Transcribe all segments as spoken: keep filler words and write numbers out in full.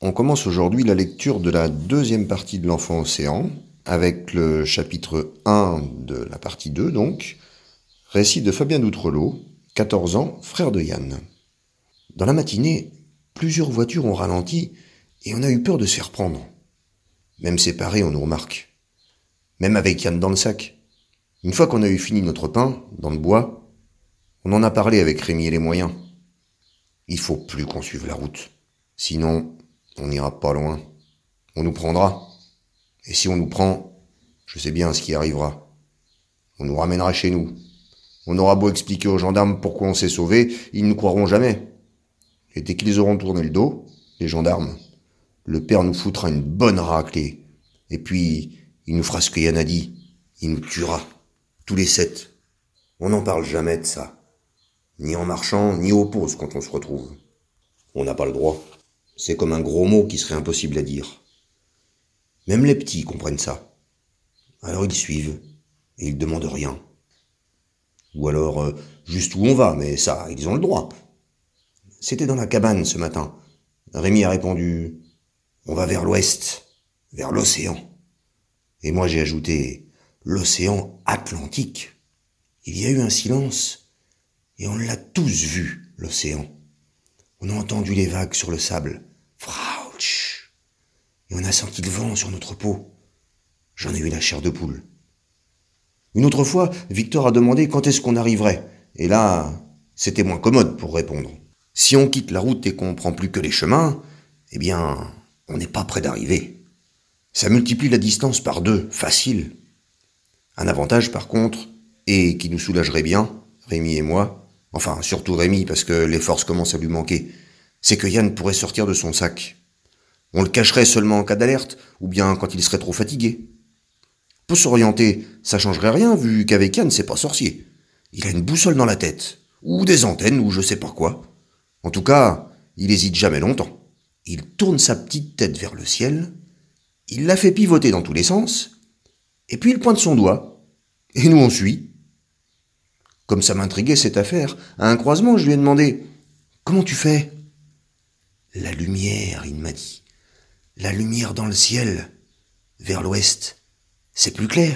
On commence aujourd'hui la lecture de la deuxième partie de l'Enfant Océan, avec le chapitre un de la partie deux, donc, récit de Fabien d'Outrelot, quatorze ans, frère de Yann. Dans la matinée, plusieurs voitures ont ralenti et on a eu peur de se faire prendre. Même séparés, on nous remarque. Même avec Yann dans le sac. Une fois qu'on a eu fini notre pain, dans le bois, on en a parlé avec Rémi et les moyens. Il faut plus qu'on suive la route. Sinon, on n'ira pas loin. On nous prendra. Et si on nous prend, je sais bien ce qui arrivera. On nous ramènera chez nous. On aura beau expliquer aux gendarmes pourquoi on s'est sauvé, ils ne nous croiront jamais. Et dès qu'ils auront tourné le dos, les gendarmes, le père nous foutra une bonne raclée. Et puis, il nous fera ce que Yann a dit. Il nous tuera. Tous les sept. On n'en parle jamais de ça. Ni en marchant, ni aux pauses quand on se retrouve. On n'a pas le droit. C'est comme un gros mot qui serait impossible à dire. Même les petits comprennent ça. Alors ils suivent, et ils demandent rien. Ou alors, euh, juste où on va, mais ça, ils ont le droit. C'était dans la cabane ce matin. Rémi a répondu « On va vers l'ouest, vers l'océan ». Et moi j'ai ajouté « L'océan Atlantique ». Il y a eu un silence, et on l'a tous vu, l'océan. On a entendu les vagues sur le sable. Frauch. Et on a senti le vent sur notre peau. J'en ai eu la chair de poule. Une autre fois, Victor a demandé quand est-ce qu'on arriverait. Et là, c'était moins commode pour répondre. Si on quitte la route et qu'on prend plus que les chemins, eh bien, on n'est pas près d'arriver. Ça multiplie la distance par deux, facile. Un avantage par contre, et qui nous soulagerait bien, Rémi et moi, enfin surtout Rémi parce que les forces commencent à lui manquer, c'est que Yann pourrait sortir de son sac. On le cacherait seulement en cas d'alerte, ou bien quand il serait trop fatigué. Pour s'orienter, ça changerait rien vu qu'avec Yann c'est pas sorcier. Il a une boussole dans la tête, ou des antennes, ou je sais pas quoi. En tout cas, il hésite jamais longtemps. Il tourne sa petite tête vers le ciel, il la fait pivoter dans tous les sens, et puis il pointe son doigt, et nous on suit. Comme ça m'intriguait cette affaire, à un croisement je lui ai demandé « Comment tu fais ?» « La lumière, il m'a dit. La lumière dans le ciel, vers l'ouest, c'est plus clair. »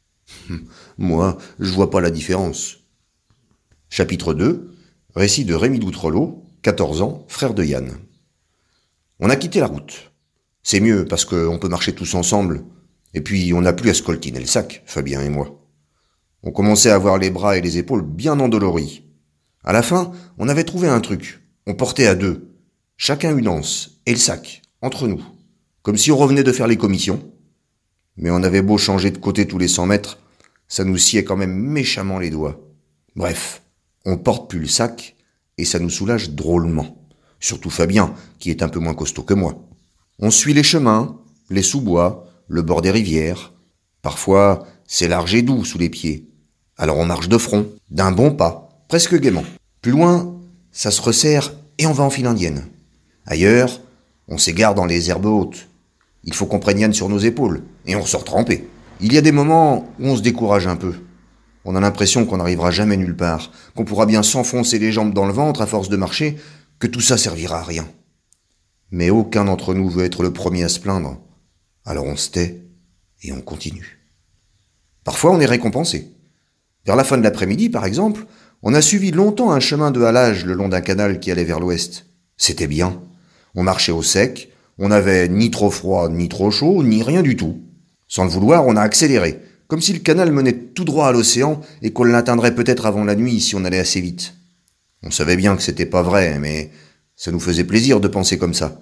Moi, je vois pas la différence. Chapitre deux, récit de Rémi d'Outrelot, quatorze ans, frère de Yann. On a quitté la route. C'est mieux parce qu'on peut marcher tous ensemble. Et puis on n'a plus à se coltiner le sac, Fabien et moi. On commençait à avoir les bras et les épaules bien endoloris. À la fin, on avait trouvé un truc. On portait à deux. Chacun une anse et le sac, entre nous. Comme si on revenait de faire les commissions. Mais on avait beau changer de côté tous les cent mètres, ça nous sciait quand même méchamment les doigts. Bref, on porte plus le sac et ça nous soulage drôlement. Surtout Fabien, qui est un peu moins costaud que moi. On suit les chemins, les sous-bois, le bord des rivières. Parfois, c'est large et doux sous les pieds. Alors on marche de front, d'un bon pas, presque gaiement. Plus loin, ça se resserre et on va en file indienne. Ailleurs, on s'égare dans les herbes hautes. Il faut qu'on prenne Yann sur nos épaules, et on ressort trempé. Il y a des moments où on se décourage un peu. On a l'impression qu'on n'arrivera jamais nulle part, qu'on pourra bien s'enfoncer les jambes dans le ventre à force de marcher, que tout ça servira à rien. Mais aucun d'entre nous veut être le premier à se plaindre. Alors on se tait, et on continue. Parfois on est récompensé. Vers la fin de l'après-midi, par exemple, on a suivi longtemps un chemin de halage le long d'un canal qui allait vers l'ouest. C'était bien. On marchait au sec, on n'avait ni trop froid, ni trop chaud, ni rien du tout. Sans le vouloir, on a accéléré, comme si le canal menait tout droit à l'océan et qu'on l'atteindrait peut-être avant la nuit si on allait assez vite. On savait bien que c'était pas vrai, mais ça nous faisait plaisir de penser comme ça.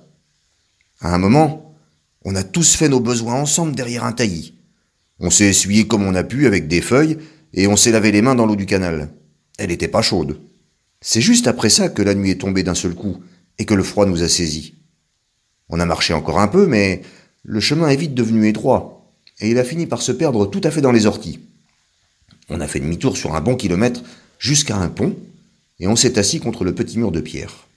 À un moment, on a tous fait nos besoins ensemble derrière un taillis. On s'est essuyé comme on a pu avec des feuilles et on s'est lavé les mains dans l'eau du canal. Elle était pas chaude. C'est juste après ça que la nuit est tombée d'un seul coup et que le froid nous a saisis. On a marché encore un peu, mais le chemin est vite devenu étroit, et il a fini par se perdre tout à fait dans les orties. On a fait demi-tour sur un bon kilomètre jusqu'à un pont, et on s'est assis contre le petit mur de pierre.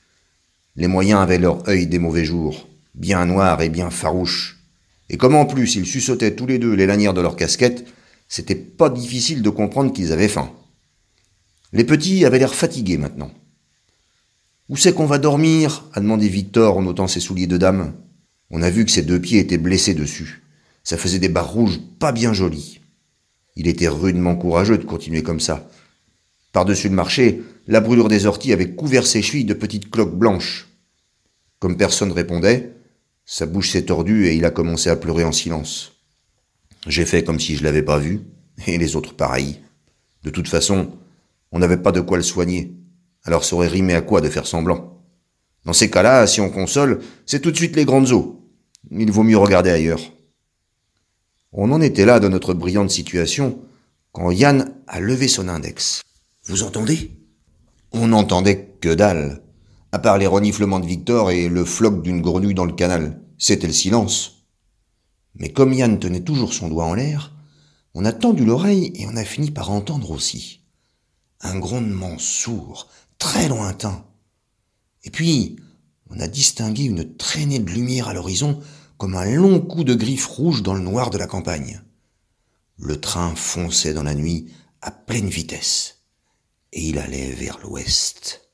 Les moyens avaient leur œil des mauvais jours, bien noirs et bien farouches, et comme en plus ils suçotaient tous les deux les lanières de leurs casquettes, c'était pas difficile de comprendre qu'ils avaient faim. Les petits avaient l'air fatigués maintenant. « Où c'est qu'on va dormir ?» a demandé Victor en ôtant ses souliers de dame. On a vu que ses deux pieds étaient blessés dessus. Ça faisait des barres rouges pas bien jolies. Il était rudement courageux de continuer comme ça. Par-dessus le marché, la brûlure des orties avait couvert ses chevilles de petites cloques blanches. Comme personne répondait, sa bouche s'est tordue et il a commencé à pleurer en silence. J'ai fait comme si je l'avais pas vu, et les autres pareil. De toute façon, on n'avait pas de quoi le soigner, alors ça aurait rimé à quoi de faire semblant? Dans ces cas-là, si on console, c'est tout de suite les grandes eaux. Il vaut mieux regarder ailleurs. On en était là dans notre brillante situation, quand Yann a levé son index. « Vous entendez ?» On n'entendait que dalle, à part les reniflements de Victor et le floc d'une grenouille dans le canal. C'était le silence. Mais comme Yann tenait toujours son doigt en l'air, on a tendu l'oreille et on a fini par entendre aussi. Un grondement sourd, très lointain. Et puis, on a distingué une traînée de lumière à l'horizon comme un long coup de griffe rouge dans le noir de la campagne. Le train fonçait dans la nuit à pleine vitesse et il allait vers l'ouest.